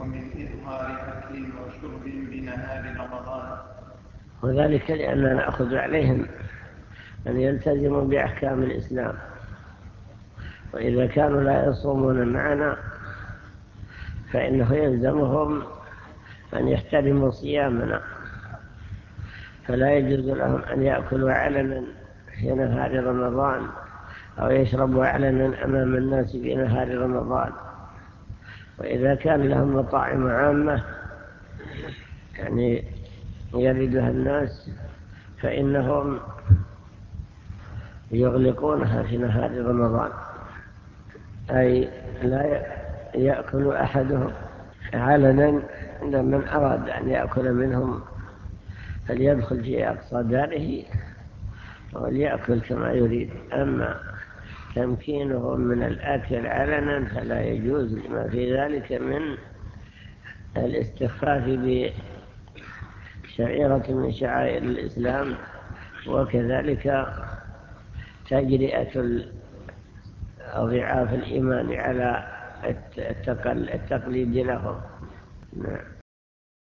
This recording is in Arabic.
ومن إظهار أكل وشرب بنهار رمضان. وذلك لأننا نأخذ عليهم أن يلتزموا بأحكام الإسلام، وإذا كانوا لا يصومون معنا فإنه يلزمهم أن يحترموا صيامنا، فلا يجوز لهم أن يأكلوا علنا في نهار رمضان أو يشربوا علنا أمام الناس في نهار رمضان. وإذا كان لهم مطاعم عامة يعني يردها الناس فإنهم يغلقونها في نهار رمضان، أي لا يأكل أحدهم علنا. من أراد أن يأكل منهم فليدخل في أقصى داره وليأكل كما يريد. أما تمكينهم من الأكل علنا فلا يجوز، لما في ذلك من الاستخفاف بشعيرة من شعائر الإسلام، وكذلك تجرئة ضعاف الإيمان على التقليد لهم.